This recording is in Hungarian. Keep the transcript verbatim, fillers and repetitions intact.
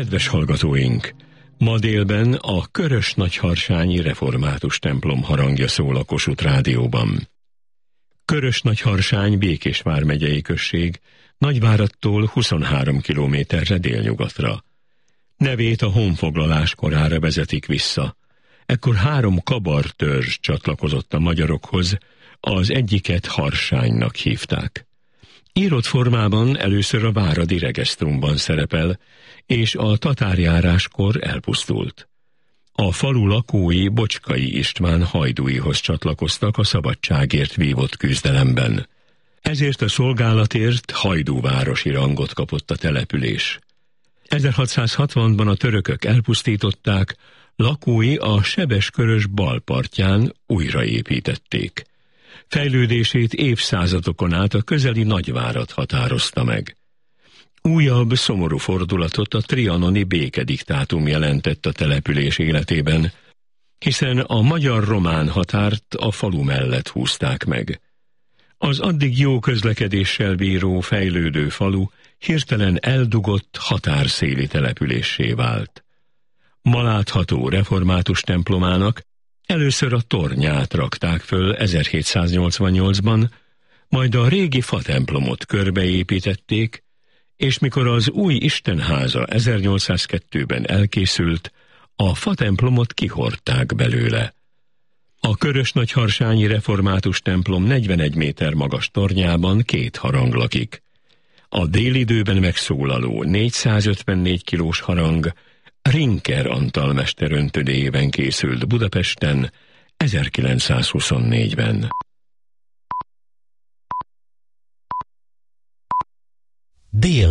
Kedves hallgatóink! Ma délben a Körös-Nagyharsányi Református templom harangja szól a Kossuth Rádióban. Körös-Nagyharsány Békés vármegyei község, Nagyváradtól huszonhárom kilométerre délnyugatra. Nevét a honfoglalás korára vezetik vissza. Ekkor három kabar törzs csatlakozott a magyarokhoz, az egyiket Harsánynak hívták. Írott formában először a váradi regisztrumban szerepel, és a tatárjáráskor elpusztult. A falu lakói Bocskai István hajdúihoz csatlakoztak a szabadságért vívott küzdelemben. Ezért a szolgálatért hajdúvárosi rangot kapott a település. ezerhatszázhatvanban a törökök elpusztították, lakói a Sebes-Körös bal partján újraépítették. Fejlődését évszázadokon át a közeli Nagyvárad határozta meg. Újabb, szomorú fordulatot a trianoni békediktátum jelentett a település életében, hiszen a magyar-román határt a falu mellett húzták meg. Az addig jó közlekedéssel bíró, fejlődő falu hirtelen eldugott határszéli településsé vált. Ma látható református templomának először a tornyát rakták föl ezerhétszáznyolcvannyolcban, majd a régi fatemplomot körbeépítették, és mikor az új istenháza ezernyolcszázkettőben elkészült, a fatemplomot kihordták belőle. A Körös-Nagyharsányi Református templom negyvenegy méter magas tornyában két harang lakik. A délidőben megszólaló négyszázötvennégy kilós harang Rinker Antal mester öntödéjében készült Budapesten ezerkilencszázhuszonnégyben. Dél